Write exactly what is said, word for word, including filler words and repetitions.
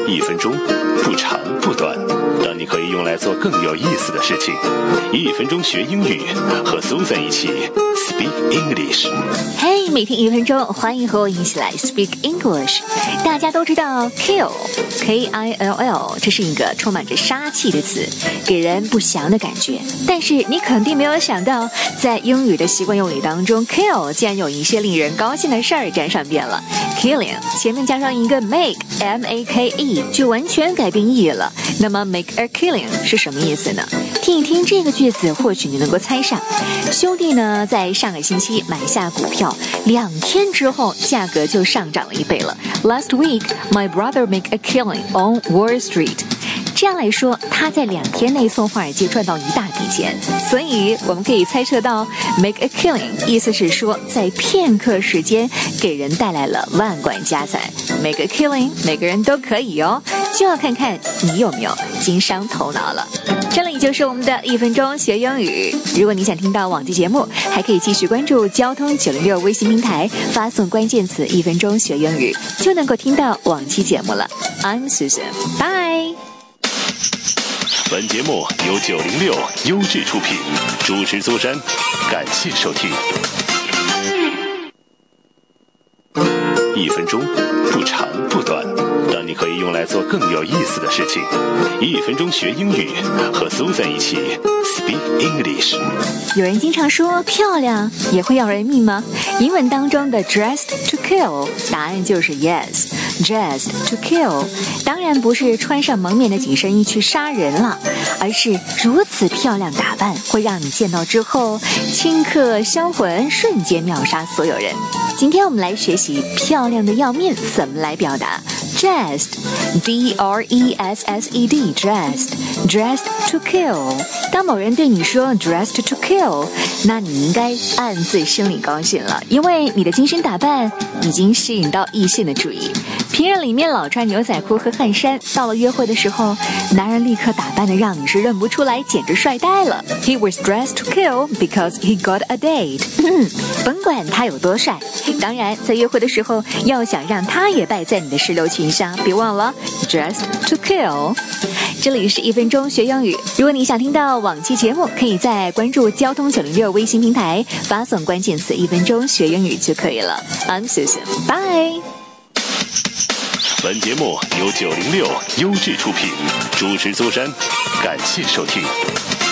一分钟，不长不短，但你可以用来做更有意思的事情。一分钟学英语，和苏珊一起 Speak English。 嘿、hey, 每天一分钟，欢迎和我一起来 Speak English。大家都知道 kill K I L L 这是一个充满着杀气的词，给人不祥的感觉。但是你肯定没有想到，在英语的习惯用语当中 kill 竟然有一些令人高兴的事儿沾上边了。 Killing 前面加上一个 make M A K E 就完全改变意义了。那么 make a killing 是什么意思呢？听一听这个句子，或许你能够猜上。兄弟呢在上个星期买下股票，两天之后价格就上涨了一倍了。 Last week my brother make a killing on Wall Street。这样来说，他在两天内从华尔街赚到一大笔钱，所以我们可以猜测到 make a killing 意思是说在片刻时间给人带来了万贯家财。 make a killing 每个人都可以哦，就要看看你有没有经商头脑了。这里就是我们的一分钟学英语，如果你想听到往期节目，还可以继续关注交通九零六微信平台，发送关键词一分钟学英语就能够听到往期节目了。 I'm Susan， Bye。 本节目由九零六优质出品，主持苏珊，感谢收听。一分钟，不长不短，但你可以用来做更有意思的事情。一分钟学英语，和苏珊一起 Speak English。 有人经常说漂亮也会要人命吗？英文当中的 dressed to kill 答案就是 yes。 dressed to kill 当然不是穿上蒙面的紧身衣去杀人了，而是如此漂亮打扮会让你见到之后顷刻销魂，瞬间秒杀所有人。今天我们来学习漂亮的要命怎么来表达。 dressed D R E S S E D dressed dressed to kill。 当某人对你说 dressed to kill， 那你应该暗自心里高兴了，因为你的精心打扮已经吸引到异性的注意。平日里面老穿牛仔裤和汗衫，到了约会的时候，男人立刻打扮的让你是认不出来，简直帅呆了。 He was dressed to kill because he got a date。 甭管他有多帅，当然在约会的时候要想让他也败在你的石榴裙上，别忘了 dressed to kill。 这里是一分钟学英语，如果你想听到往期节目，可以在关注交通九零六微信平台发送关键词一分钟学英语就可以了。 I'm Susan， Bye。 本节目由九零六优质出品，主持苏珊，感谢收听。